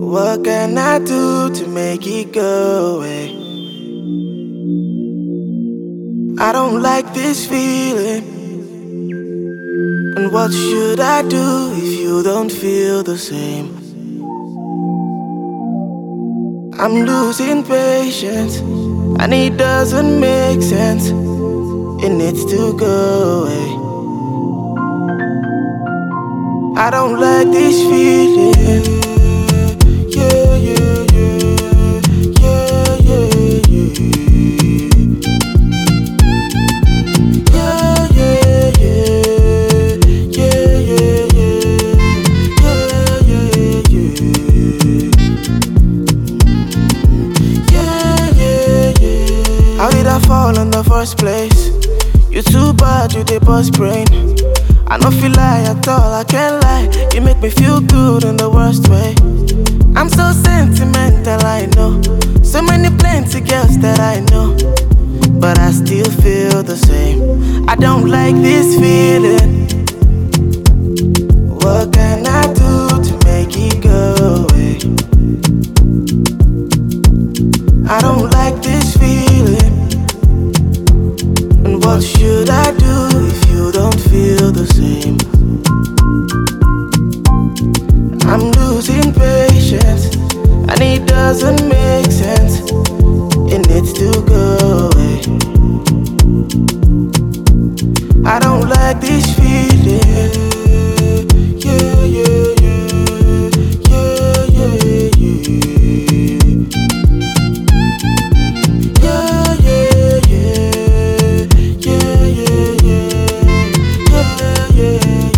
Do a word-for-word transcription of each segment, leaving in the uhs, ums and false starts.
What can I do to make it go away? I don't like this feeling. And what should I do if you don't feel the same? I'm losing patience, and it doesn't make sense. It needs to go away. I don't like this feeling. Yeah, yeah, yeah, yeah, yeah, yeah. Yeah, yeah, yeah, yeah, yeah, yeah, yeah, yeah, yeah, yeah. How did I fall in the first place? You too bad, you did bust brain. I don't feel lie at all, I can't lie. You make me feel good in the worst way. I'm so sentimental, I know. So many plenty girls that I know, but I still feel the same. I don't like this feeling. What can I do to make it go away? I don't like this feeling. And what should I do if you don't feel the same? I'm losing patience, and it doesn't make sense. It needs to go away. I don't like this feeling. Yeah, yeah, yeah, yeah, yeah, yeah. Yeah, yeah, yeah, yeah, yeah, yeah, yeah,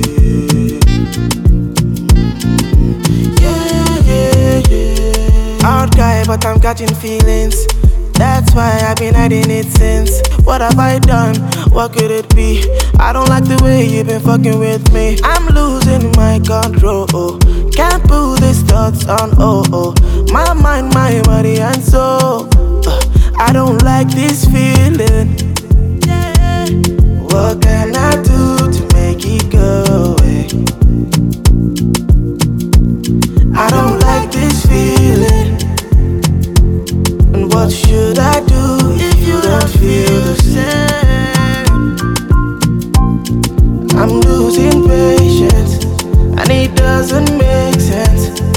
yeah, yeah, yeah. Out guy, but I'm catching feelings. That's why I've been hiding it since. What have I done? What could it be? I don't like the way you've been fucking with me. I'm losing my control. Can't put these thoughts on. Oh oh, my mind, my body and soul. Uh, I don't like this feeling. Yeah. What can I do to make it go away? I don't like this feeling. And what should I do if you don't feel the same? I'm losing patience, and it doesn't make sense.